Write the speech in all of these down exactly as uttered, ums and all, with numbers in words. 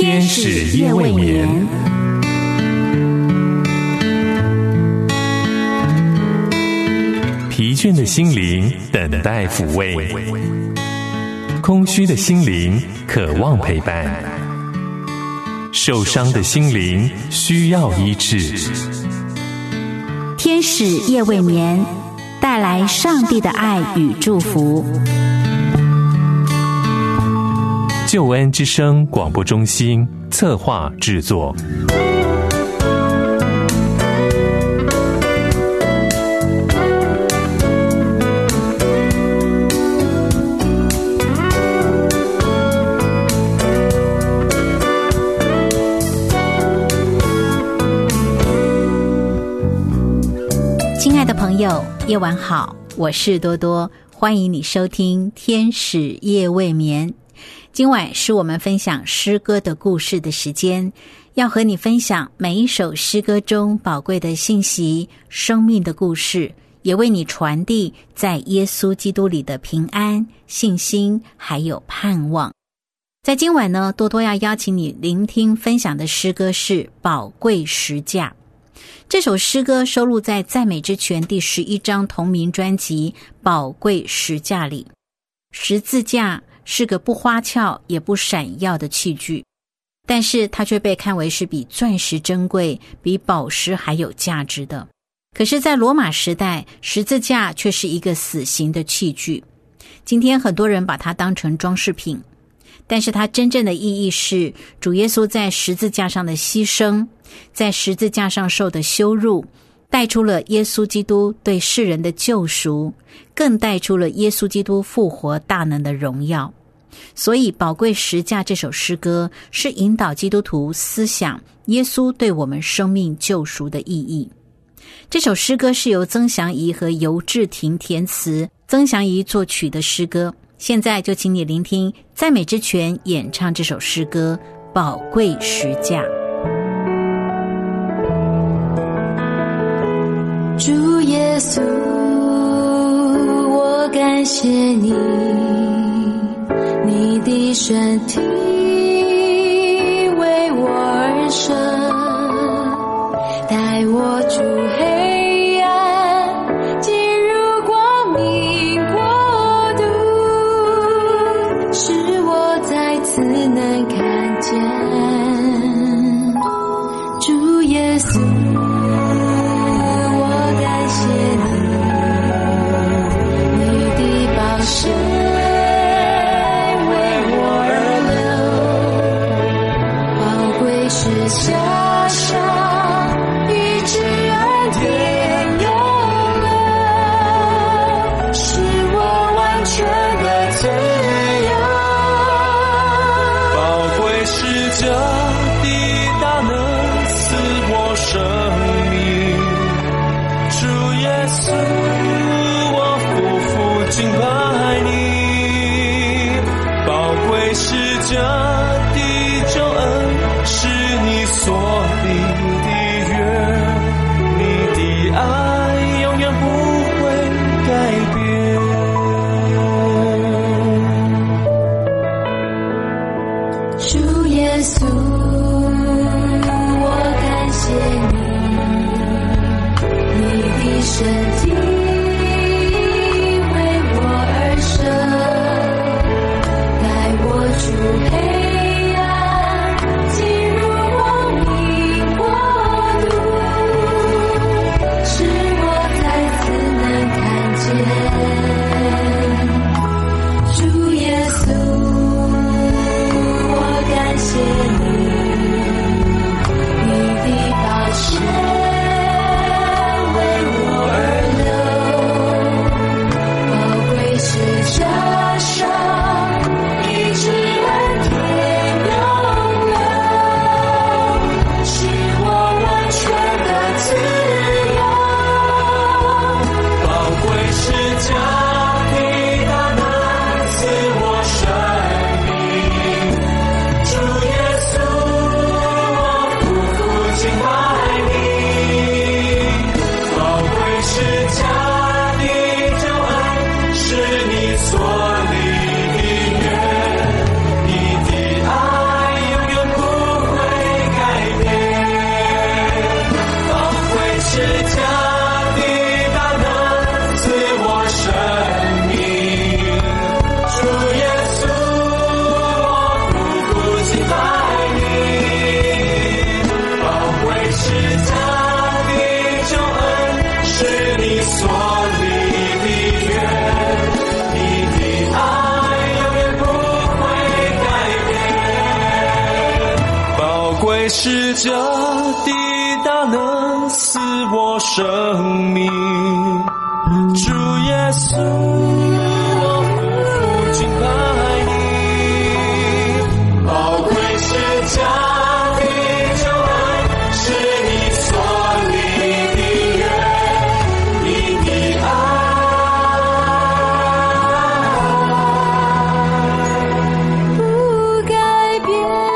天使夜未眠。疲倦的心灵等待抚慰，空虚的心灵渴望陪伴，受伤的心灵需要医治。 天使夜未眠，带来上帝的爱与祝福。 救恩之声广播中心策划制作。 亲爱的朋友，夜晚好，我是多多，欢迎你收听天使夜未眠。今晚是我们分享诗歌的故事的时间，要和你分享每一首诗歌中宝贵的信息、生命的故事，也为你传递在耶稣基督里的平安、信心还有盼望。在今晚呢，多多要邀请你聆听分享的诗歌是《宝贵十架》。这首诗歌收录在赞美之泉第十一章同名专辑《宝贵十架》里。十字架是个不花俏也不闪耀的器具，但是它却被看为是比钻石珍贵、比宝石还有价值的。可是在罗马时代，十字架却是一个死刑的器具。今天很多人把它当成装饰品，但是它真正的意义是主耶稣在十字架上的牺牲，在十字架上受的羞辱，带出了耶稣基督对世人的救赎，更带出了耶稣基督复活大能的荣耀。所以宝贵十架这首诗歌是引导基督徒思想耶稣对我们生命救赎的意义。这首诗歌是由曾祥仪和尤志廷填词，曾祥仪作曲的诗歌。现在就请你聆听赞美之泉演唱这首诗歌《宝贵十架》。 主耶稣，我感谢你，你的身体为我而生，带我出黑暗，进入光明国度，使我再次能看见主耶稣。是为我而流，宝贵十架上医治恩典永留，使我完全的自由。 宝贵十架的大能赐我生命，主耶稣，我夫妇敬拜十架的救恩是你所立的约，你的爱永远不会改变。 主耶稣，我感谢你，你的身体出黑暗，进入光明国度，使我再次能看见主耶稣，我感谢你， 贵是这地大能赐我生命，主耶稣，我匍匐敬拜你，宝贵是这地救恩，是你所立的约，你的爱不改变，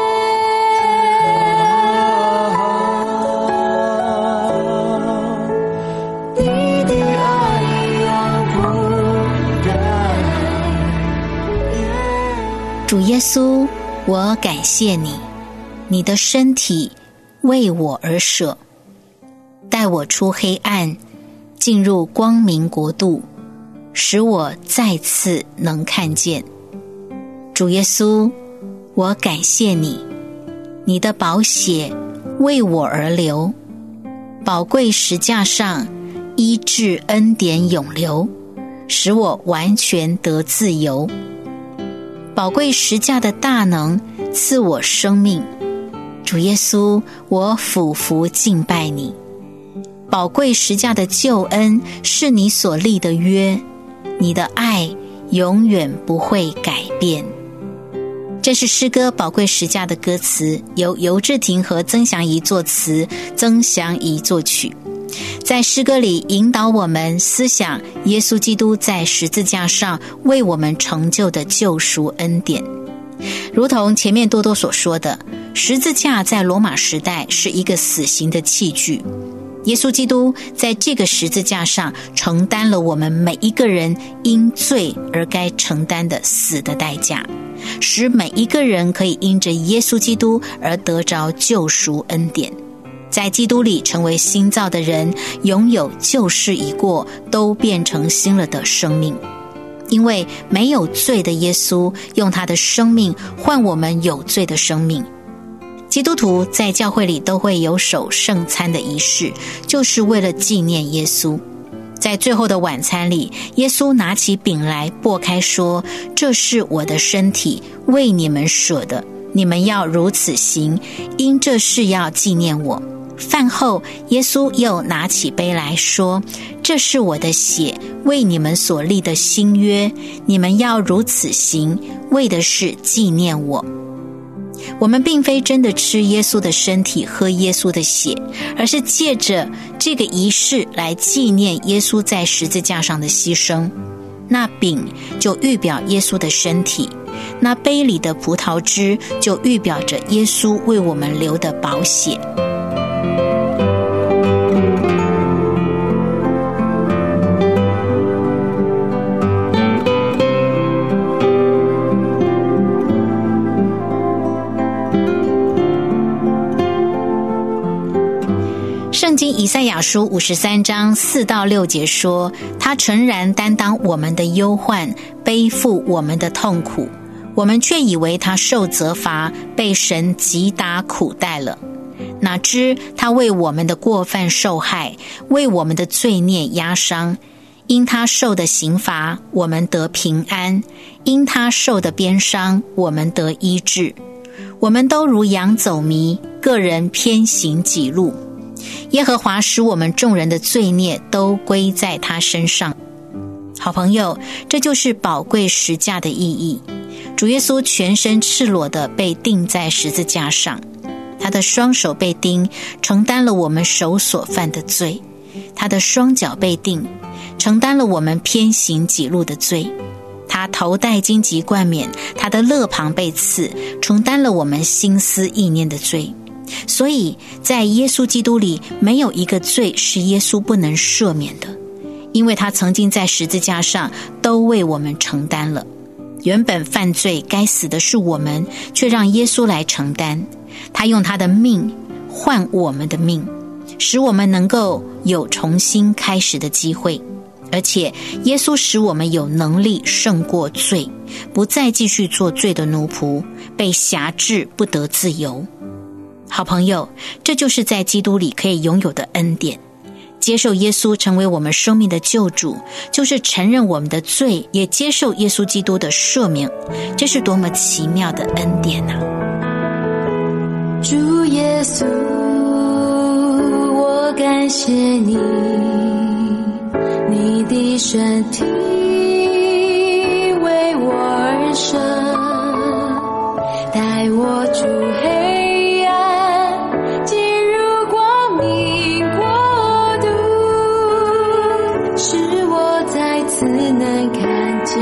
你的爱永不改变。 主耶稣，我感谢你，你的身体为我而舍，带我出黑暗，进入光明国度，使我再次能看见。主耶稣，我感谢你，你的宝血为我而流，宝贵石架上医治恩典永流，使我完全得自由。宝贵石架的大能赐我生命，主耶稣，我俯伏敬拜你。宝贵石架的救恩是你所立的约，你的爱永远不会改变。这是诗歌《宝贵石架》的歌词，由尤志廷和曾祥仪作词，曾祥仪作曲。在诗歌里引导我们思想耶稣基督在十字架上为我们成就的救赎恩典。如同前面多多所说的，十字架在罗马时代是一个死刑的器具，耶稣基督在这个十字架上承担了我们每一个人因罪而该承担的死的代价，使每一个人可以因着耶稣基督而得着救赎恩典。在基督里成为新造的人，拥有旧事已过，都变成新了的生命。因为没有罪的耶稣用他的生命换我们有罪的生命。基督徒在教会里都会有守圣餐的仪式，就是为了纪念耶稣。在最后的晚餐里，耶稣拿起饼来擘开说，这是我的身体，为你们舍的，你们要如此行，因这事要纪念我。饭后，耶稣又拿起杯来说，这是我的血，为你们所立的新约，你们要如此行，为的是纪念我。我们并非真的吃耶稣的身体，喝耶稣的血，而是借着这个仪式来纪念耶稣在十字架上的牺牲。那饼就预表耶稣的身体，那杯里的葡萄汁就预表着耶稣为我们流的宝血。圣经以赛亚书五十三章四到六节说，他诚然担当我们的忧患，背负我们的痛苦，我们却以为他受责罚，被神击打苦待了。哪知他为我们的过犯受害，为我们的罪孽压伤。因他受的刑罚，我们得平安；因他受的鞭伤，我们得医治。我们都如羊走迷，个人偏行己路。耶和华使我们众人的罪孽都归在他身上。好朋友，这就是宝贵十架的意义。主耶稣全身赤裸地被钉在十字架上，他的双手被钉，承担了我们手所犯的罪；他的双脚被钉，承担了我们偏行己路的罪；他头戴荆棘冠冕，他的肋旁被刺，承担了我们心思意念的罪。所以在耶稣基督里，没有一个罪是耶稣不能赦免的，因为他曾经在十字架上都为我们承担了。原本犯罪该死的是我们，却让耶稣来承担，他用他的命换我们的命，使我们能够有重新开始的机会。而且耶稣使我们有能力胜过罪，不再继续做罪的奴仆，被辖制不得自由。好朋友，这就是在基督里可以拥有的恩典。接受耶稣成为我们生命的救主，就是承认我们的罪，也接受耶稣基督的赦免。这是多么奇妙的恩典啊！ 主耶耶稣，我感谢你，你的身体为我而生，带我出黑暗，进入光明国度，使我再次能看见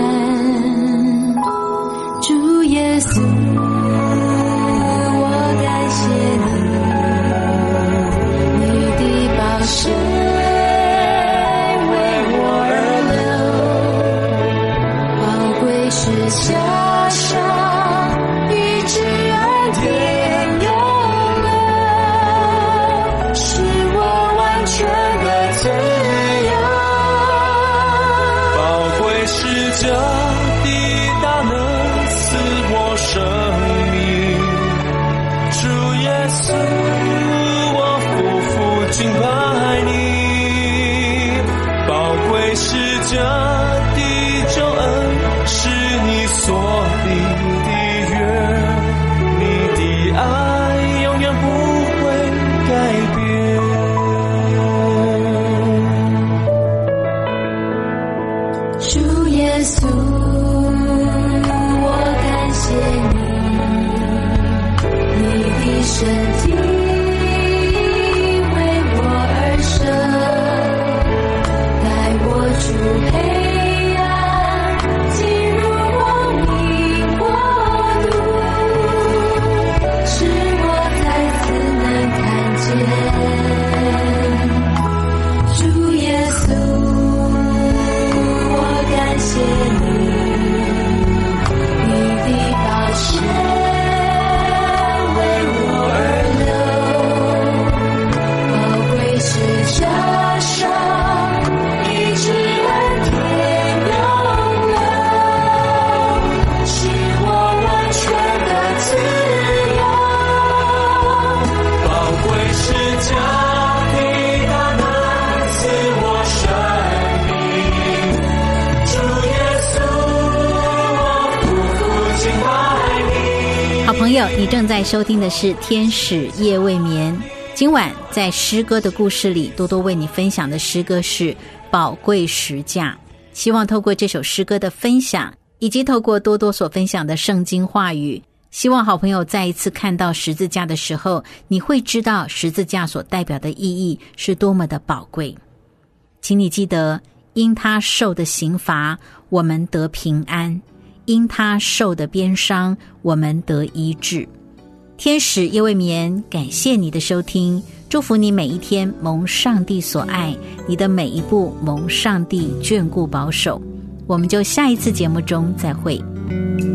主耶稣。神为我而流，宝贵是加上医治恩典永留，使我完全的自由。 宝贵是这的大能赐我生命，主耶稣，我夫妇敬拜是这的救恩，是你所立的约，你的爱永远不会改变。 主耶稣，我感谢你，你的身体出黑暗，进入光明国度，使我再次能看见主耶稣。我感谢你，你的宝血为我而流，宝贵是加上朋友，你正在收听的是天使夜未眠。今晚在诗歌的故事里，多多为你分享的诗歌是宝贵十架。希望透过这首诗歌的分享，以及透过多多所分享的圣经话语，希望好朋友再一次看到十字架的时候，你会知道十字架所代表的意义是多么的宝贵。请你记得，因他受的刑罚，我们得平安；因他受的鞭伤，我们得医治。天使夜未眠，感谢你的收听，祝福你每一天蒙上帝所爱，你的每一步蒙上帝眷顾保守。我们就下一次节目中再会。